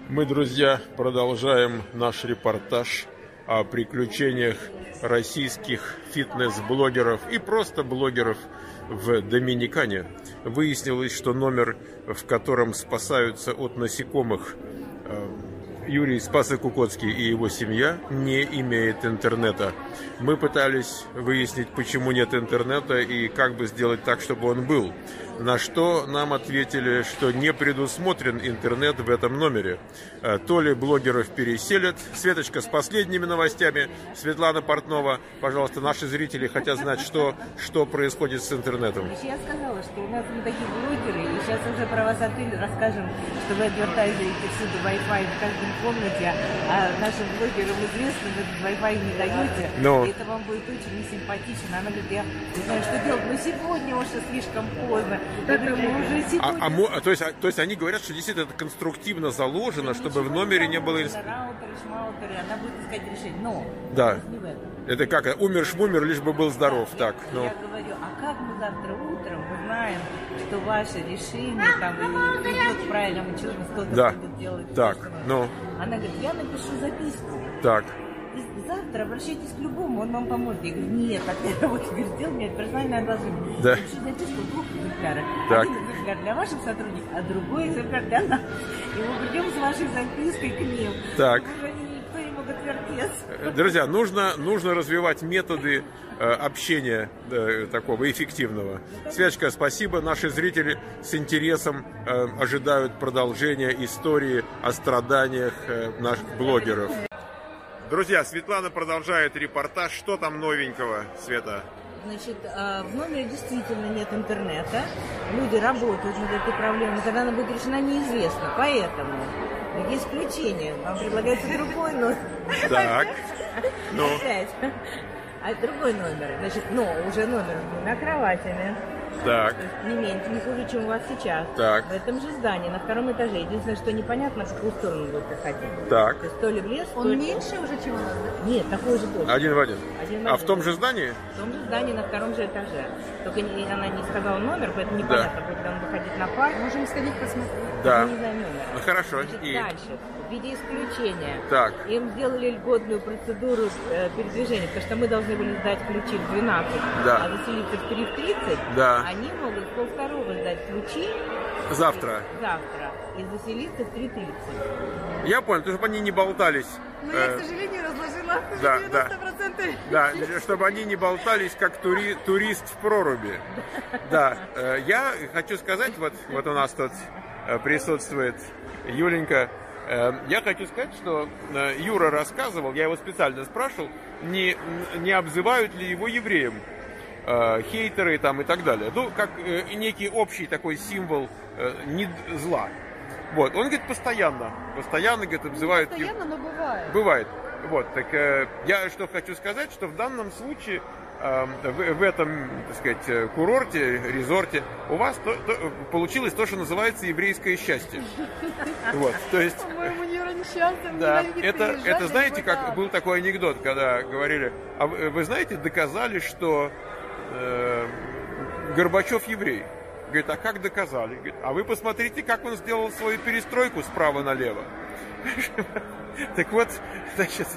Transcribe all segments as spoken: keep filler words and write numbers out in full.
Мы, друзья, продолжаем наш репортаж о приключениях российских фитнес-блогеров и просто блогеров в Доминикане. Выяснилось, что номер, в котором спасаются от насекомых Юрий Спасо-Кукоцкий и его семья, не имеет интернета. Мы пытались выяснить, почему нет интернета и как бы сделать так, чтобы он был. На что нам ответили, что не предусмотрен интернет в этом номере. То ли блогеров переселят. Светочка с последними новостями. Светлана Портнова, пожалуйста, наши зрители хотят знать, что, что происходит с интернетом. Я сказала, что у нас мы такие блогеры, и сейчас уже про вас отель расскажем, что вы адвертайзируете всюду Wi-Fi в каждой комнате, а нашим блогерам известно, вы этот Wi-Fi не даете. Но... Это вам будет очень несимпатично. Она говорит, я не знаю, что делать, но сегодня уже слишком поздно. А, а, то, есть, а, то есть они говорят, что действительно это конструктивно заложено, да, чтобы в номере не было... Раутеры, шмаутеры, она будет искать решение, но да. Не в этом. Это как, умер-шмумер, лишь бы был здоров. Да, так, я, ну. я говорю, а как мы завтра утром узнаем, что ваше решение там идет в правильном учете, кто-то да. будет делать... Так, ну. Она говорит, я напишу записку. Так. И завтра обращайтесь к любому, он вам поможет. Я говорю, нет, так я вот теперь сделал, мне персональное одолжение. Да. Я напишу записку в двух экземплярах. Так. Один экземпляр для ваших сотрудников, а другой экземпляр для нас. И мы придем с вашей запиской к ним. Так. Уже никто не могут вертеться. Друзья, нужно, нужно развивать методы э, общения э, такого эффективного. Свячка, спасибо. Наши зрители с интересом э, ожидают продолжения истории о страданиях э, наших блогеров. Друзья, Светлана продолжает репортаж. Что там новенького, Света? Значит, в номере действительно нет интернета. Люди работают над этой проблемой. Когда она будет решена, неизвестно. Поэтому есть исключение. Вам предлагается другой номер. Так. Ну. А другой номер. Значит, но уже номер с двумя кроватями. Так. Не меньше, не хуже, чем у вас сейчас. Так. В этом же здании, на втором этаже. Единственное, что непонятно, в какую сторону будет проходить. Так. То есть то ли в лес, Он то ли... меньше уже, чем у нас? Нет, такой же точно. Один в один. один в а один. в том же здании? В том же здании, на втором же этаже. Только не, она не сказала номер, поэтому непонятно, да. Будет ли он выходить на парк. Можем сходить посмотреть. Да. Не знаю номер. Ну, хорошо. Значит, и... дальше. В виде исключения. Так. Им сделали льготную процедуру э, передвижения, потому что мы должны были сдать ключи в двенадцать, да. А заселиться в три тридцать. Да. Они могут в полвторого сдать ключи. Завтра. Завтра. И заселиться в три тридцать. Я понял, то, чтобы они не болтались. Но э... я, к сожалению, разложила да, девяносто процентов. Да, да, чтобы они не болтались, как тури... турист в проруби. Да, э, я хочу сказать, вот, вот у нас тут присутствует Юленька. Я хочу сказать, что Юра рассказывал, я его специально спрашивал, не, не обзывают ли его евреем, хейтеры там и так далее. Ну, как некий общий такой символ не зла. Вот, он говорит, постоянно, постоянно, говорит, обзывают... Постоянно, но бывает. Бывает. Вот, так я что хочу сказать, что в данном случае... В, в этом, так сказать, курорте, резорте у вас то, то, получилось то, что называется еврейское счастье. Вот, то есть... По-моему, Юра несчастный, да, это, это знаете, как был такой анекдот, когда говорили, а вы, вы знаете, доказали, что э, Горбачев еврей. Говорит, а как доказали? Говорит, а вы посмотрите, как он сделал свою перестройку справа налево. Так вот, значит,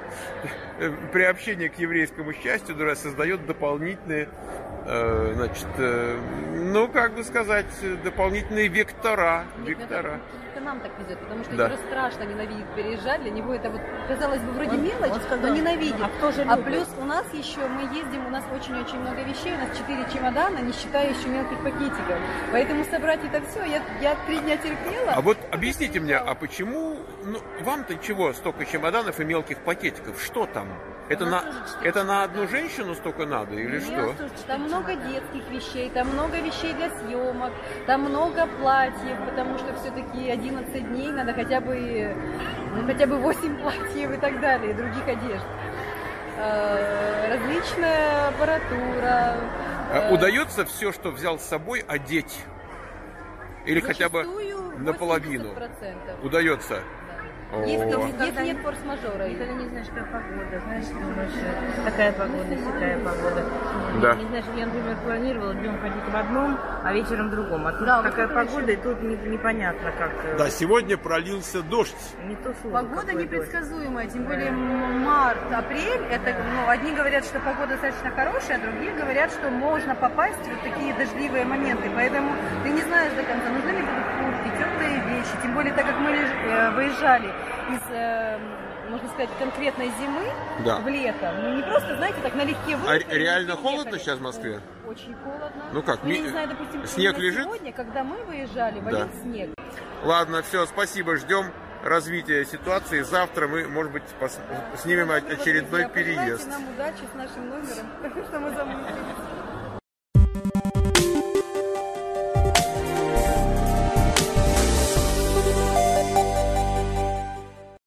приобщение к еврейскому счастью создает дополнительные, э, значит, э, ну, как бы сказать, дополнительные вектора. Нет, вектора. Это нам так везет, потому что да. Юра страшно ненавидит переезжать, для него это вот, казалось бы, вроде он, мелочь, он сказал, но ненавидит. А, кто же а плюс у нас еще, мы ездим, у нас очень-очень много вещей, у нас четыре чемодана, не считая еще мелких пакетиков. Поэтому собрать это все, я, я три дня терпела. А вот объясните мне, а почему, ну, вам-то чего столько чемоданов и мелких пакетиков? Что там? Это на, это на одну женщину столько надо или что? Там много детских вещей, там много вещей для съемок, там много платьев, потому что все-таки одиннадцать дней надо хотя бы, ну, хотя бы восемь платьев и так далее, и других одежд. Различная аппаратура. Удается все, что взял с собой, одеть? Или хотя бы наполовину? Удается? Если, если нет форс-мажора. Никогда не знаешь, какая погода. Знаешь, думаешь, такая погода, такая погода. Да. Не, не знаешь, я, например, планировала днем ходить в одном, а вечером в другом. А тут да, такая погода, и тут не, непонятно как. Да, сегодня пролился дождь. Не то слово. Погода непредсказуемая, тем более март, апрель. Это, ну, одни говорят, что погода достаточно хорошая, а другие говорят, что можно попасть в вот такие дождливые моменты. Поэтому ты не знаешь до конца, нужны ли будут куртки, теплые вещи. Тем более, так как мы э, выезжали из, э, можно сказать, конкретной зимы, да, в лето. Ну, не просто, знаете, так налегке выехали. А реально холодно ехали. Сейчас в Москве? Очень холодно. Ну как, ну, я не знаю, допустим, снег лежит? Сегодня, когда мы выезжали, валил да. снег. Ладно, все, спасибо, ждем развития ситуации. Завтра мы, может быть, пос... снимем очередной вот, друзья, переезд. нам удачи с нашим номером, потому что мы замучились.